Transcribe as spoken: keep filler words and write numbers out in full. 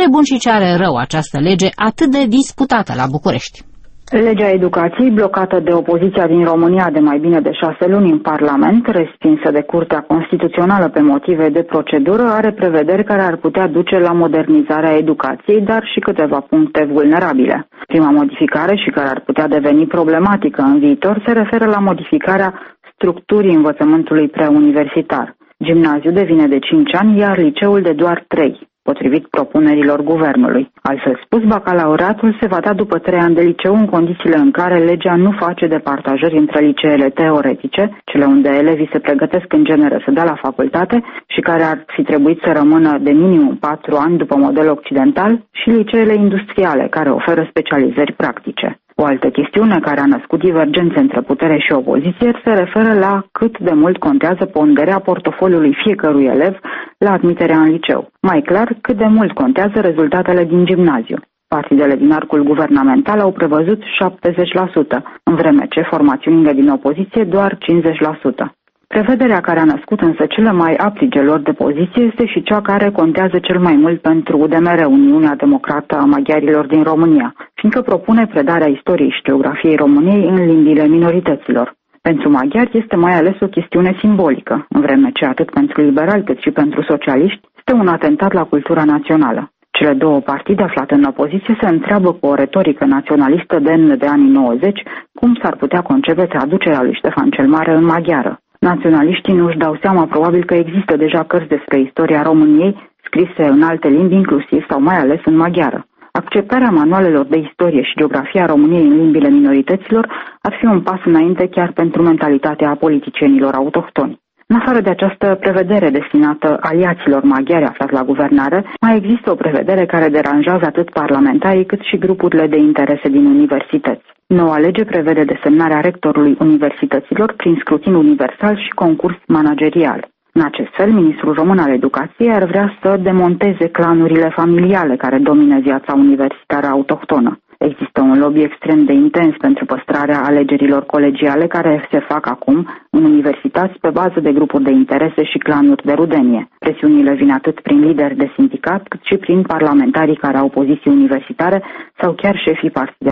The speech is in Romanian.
are bun și ce are rău această lege atât de disputată la București? Legea educației, blocată de opoziția din România de mai bine de șase luni în Parlament, respinsă de Curtea Constituțională pe motive de procedură, are prevederi care ar putea duce la modernizarea educației, dar și câteva puncte vulnerabile. Prima modificare, și care ar putea deveni problematică în viitor, se referă la modificarea structurii învățământului preuniversitar. Gimnaziul devine de cinci ani, iar liceul de doar trei. Potrivit propunerilor guvernului. Altfel spus, bacalaureatul se va da după trei ani de liceu în condițiile în care legea nu face departajări între liceele teoretice, cele unde elevii se pregătesc în genere să dea la facultate și care ar fi trebuit să rămână de minimum patru ani după model occidental, și liceele industriale, care oferă specializări practice. O altă chestiune care a născut divergențe între putere și opoziție se referă la cât de mult contează ponderea portofoliului fiecărui elev la admiterea în liceu. Mai clar, cât de mult contează rezultatele din gimnaziu. Partidele din arcul guvernamental au prevăzut șaptezeci la sută, în vreme ce formațiunile din opoziție doar cincizeci la sută. Prevederea care a născut însă cele mai aprige lor de poziție este și cea care contează cel mai mult pentru U D M R, Uniunea Democrată a Maghiarilor din România, fiindcă propune predarea istoriei și geografiei României în limbile minorităților. Pentru maghiari este mai ales o chestiune simbolică, în vreme ce atât pentru liberali cât și pentru socialiști este un atentat la cultura națională. Cele două partide aflate în opoziție se întreabă cu o retorică naționalistă demnă de anii nouăzeci cum s-ar putea concepe traducerea lui Ștefan cel Mare în maghiară. Naționaliștii nu își dau seama probabil că există deja cărți despre istoria României scrise în alte limbi, inclusiv sau mai ales în maghiară. Acceptarea manualelor de istorie și geografia României în limbile minorităților ar fi un pas înainte chiar pentru mentalitatea politicienilor autohtoni. În afară de această prevedere destinată aliaților maghiari aflați la guvernare, mai există o prevedere care deranjează atât parlamentarii cât și grupurile de interese din universități. Noua lege prevede desemnarea rectorului universităților prin scrutin universal și concurs managerial. În acest fel, ministrul român al educației ar vrea să demonteze clanurile familiale care domină viața universitară autohtonă. Există un lobby extrem de intens pentru păstrarea alegerilor colegiale care se fac acum în universități pe bază de grupuri de interese și clanuri de rudenie. Presiunile vin atât prin lideri de sindicat cât și prin parlamentarii care au poziții universitare sau chiar șefii partidei.